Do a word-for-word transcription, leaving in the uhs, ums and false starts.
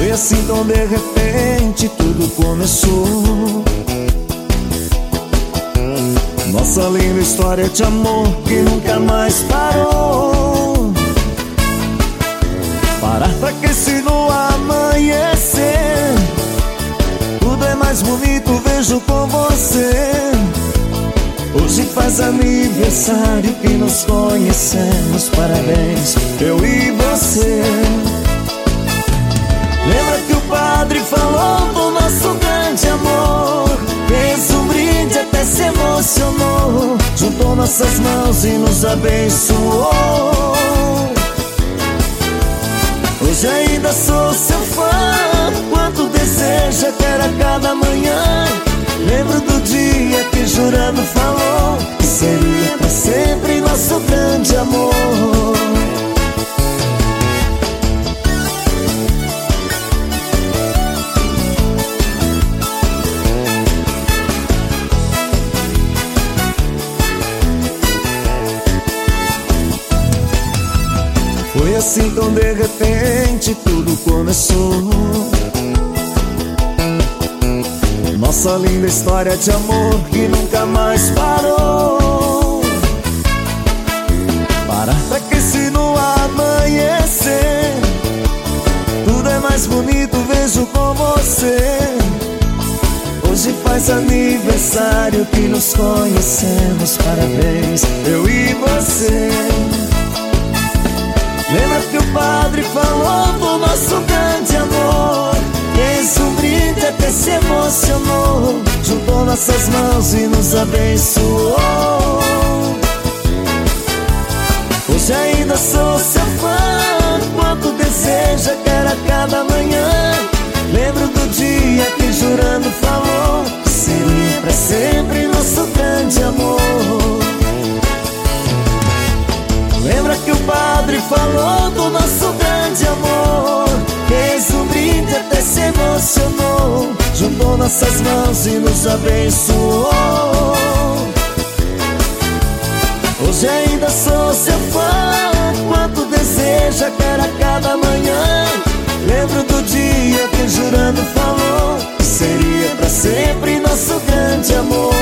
Foi assim tão de repente, tudo começou. Nossa linda história de amor que nunca mais parou. Parar pra que se no amanhecer tudo é mais bonito, vejo com você. Hoje faz aniversário que nos conhecemos, parabéns, eu e você. Lembra que o padre falou do nosso grande amor? Fez um brinde, até se emocionou. Juntou nossas mãos e nos abençoou. Hoje ainda sou seu fã, quanto deseja, quero a cada manhã. Lembro do dia que jurando falou que seria pra sempre nosso grande amor. Foi assim tão de repente, tudo começou. Nossa linda história de amor que nunca mais parou. Parar pra que se no amanhecer tudo é mais bonito, vejo com você. Hoje faz aniversário que nos conhecemos, parabéns, eu e você. Lembra que o padre falou do nosso grande amor? Fez um brinde, até se emocionou. Juntou nossas mãos e nos abençoou. Hoje ainda sou seu fã, quanto deseja, quero a cada manhã. Lembro do dia que jurando falou que seria pra sempre nosso grande amor. Lembra que o padre falou do nosso grande amor? Fez um brinde, até se emocionou. Juntou nossas mãos e nos abençoou. Hoje ainda sou seu fã, quanto deseja, quero a cada manhã. Lembro do dia que jurando falou que seria pra sempre nosso grande amor.